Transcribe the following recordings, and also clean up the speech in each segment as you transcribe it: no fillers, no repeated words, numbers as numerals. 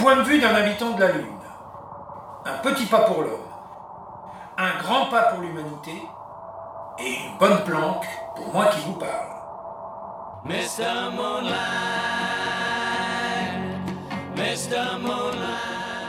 point de vue d'un habitant de la Lune. Un petit pas pour l'homme, un grand pas pour l'humanité, et une bonne planque pour moi qui vous parle. Mr. Moonlight, Mr. Moonlight.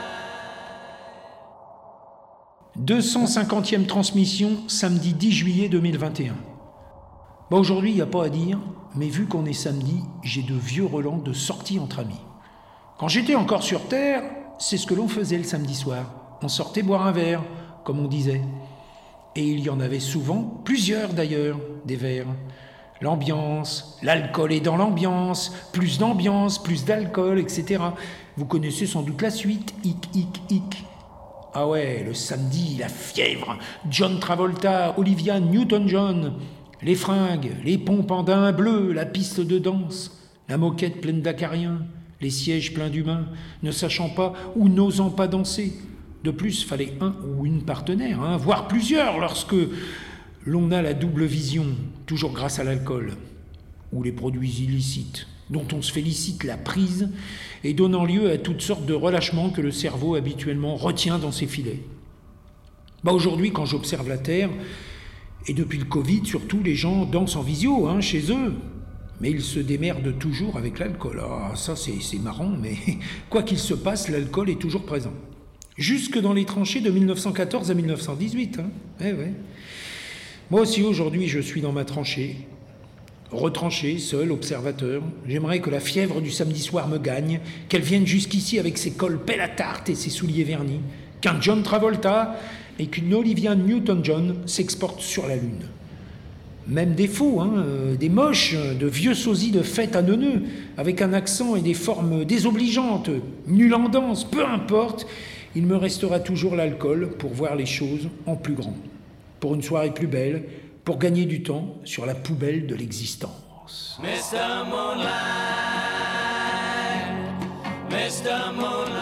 250e transmission, samedi 10 juillet 2021. Aujourd'hui, il n'y a pas à dire, mais vu qu'on est samedi, j'ai de vieux relents de sortie entre amis. Quand j'étais encore sur Terre, c'est ce que l'on faisait le samedi soir. On sortait boire un verre, comme on disait. Et il y en avait souvent, plusieurs d'ailleurs, des verres. L'ambiance, l'alcool est dans l'ambiance, plus d'alcool, etc. Vous connaissez sans doute la suite, hic. Ah ouais, le samedi, la fièvre, John Travolta, Olivia Newton-John, les fringues, les pompes en daim bleu, la piste de danse, la moquette pleine d'acariens, les sièges pleins d'humains, ne sachant pas ou n'osant pas danser. De plus, fallait un ou une partenaire, voire plusieurs lorsque l'on a la double vision, toujours grâce à l'alcool, ou les produits illicites, dont on se félicite la prise et donnant lieu à toutes sortes de relâchements que le cerveau habituellement retient dans ses filets. Aujourd'hui, quand j'observe la Terre, et depuis le Covid surtout, les gens dansent en visio, chez eux, mais ils se démerdent toujours avec l'alcool. Ah, ça c'est marrant, mais quoi qu'il se passe, l'alcool est toujours présent. Jusque dans les tranchées de 1914 à 1918. Ouais. Moi aussi, aujourd'hui, je suis dans ma tranchée. Retranché, seul, observateur. J'aimerais que la fièvre du samedi soir me gagne, qu'elle vienne jusqu'ici avec ses cols pelle à tarte et ses souliers vernis, qu'un John Travolta et qu'une Olivia Newton-John s'exportent sur la Lune. Même des faux, des moches, de vieux sosies de fête à neuneux, avec un accent et des formes désobligeantes, nuls en danse, peu importe, il me restera toujours l'alcool pour voir les choses en plus grand, pour une soirée plus belle, pour gagner du temps sur la poubelle de l'existence. Mr. Moonlight, Mr. Moonlight.